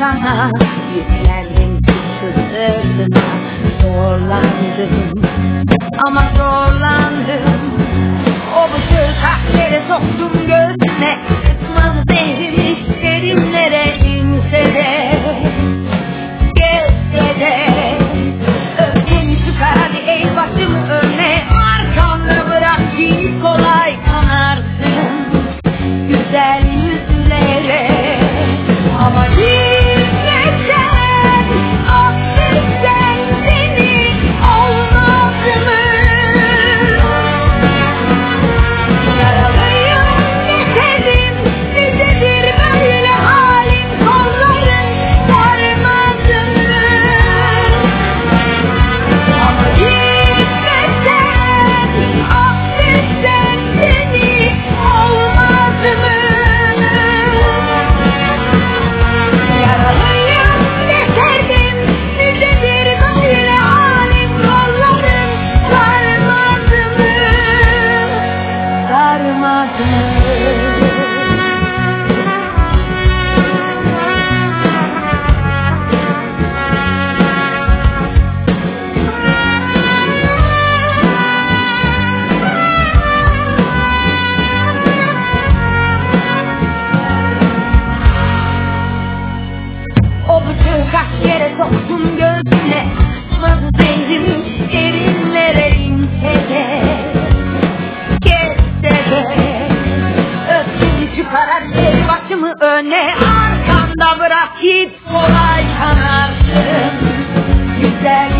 sana, yüklendim suçu sırtına. Zorlandım ama zorlandım. O bıçağı kaç kere soktum göğsüne. Sıkmadı zehrimi derinlere inse de, geçse de. Öfkeni çıkar hadi ey başımı önüne. Arkamda bırak ki kolay kanarsın güzel yüzlere. Ama gitmesen, affetsen seni olmaz mı? Yaralıyım yeterim, nicedir böyle halim, kolların sarmaz mı? Ama gitmesen, affetsen seni olmaz mı? Yaralıyım yeterim, nicedir böyle halim, kolların sarmaz mı? Sarmaz mı? O bıçağı kaç kere soktum göğsüne. Sıkmadı zehrim derinlere inse de, geçse de. Öfkeni çıkarak el başımı öne. Arkamda bırak git kolay kanarsın güzel